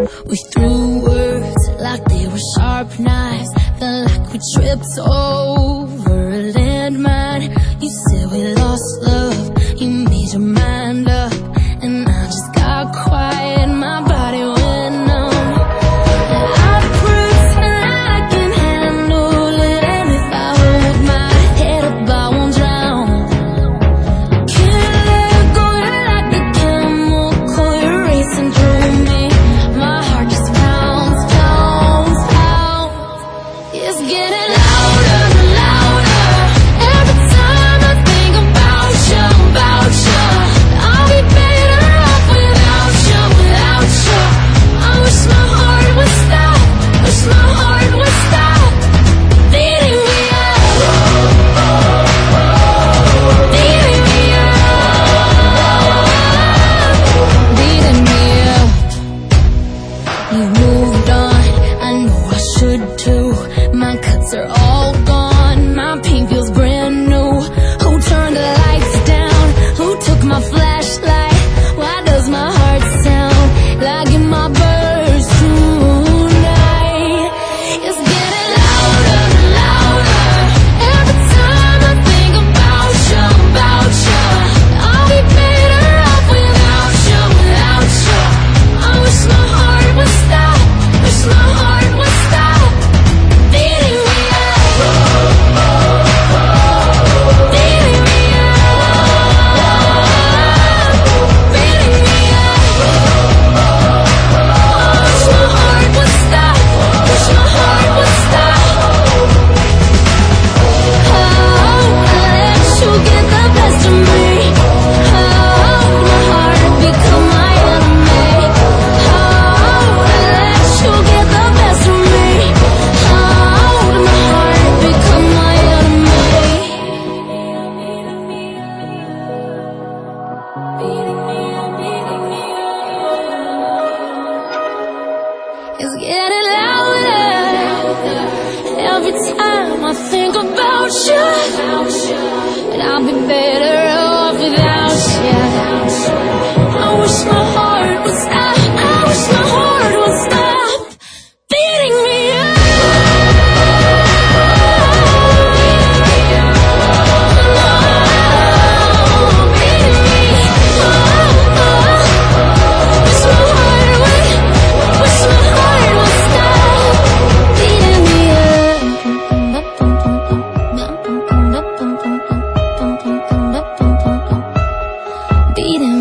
We threw words like they were sharp knives. Felt like we tripped over a landmine. You said we lost love, you made your mind up, and I just got quiet, my body went numb. I pretend I can handle it, and if I hold my head up I won't drown. Can't let go, you're like a chemical, you're racing through me. My heart just pounds, pounds, pounds. It's getting louder and louder every time I think about you, about you. I'll be better off without you, without you. I wish my heart would stop, wish my heart would stop beating me up, beating me up, beating me up. You moved on, I know I should too. My cuts are all gone, my pain feels brand new. Who turned the lights down? Who took my flashlight? Why does my heart sound like in my burst tonight? It's getting louder and louder every time I think about you, about you. I'll be better off without you, without you. I wish my heart would stop, wish my heart would stop beating me up, beating me up, beating me up. Wish my heart would stop, wish my heart would stop. Oh, I let you get the best of me. Oh, my heart become my enemy. Oh, I let you get the best of me. Oh, my heart become my enemy. It's getting louder every time I think about you. And I'll be better off without you. I wish my heart would stop, I wish my heart would stop beating me up. Beating me up. Wish my heart would stop beating me up. Beating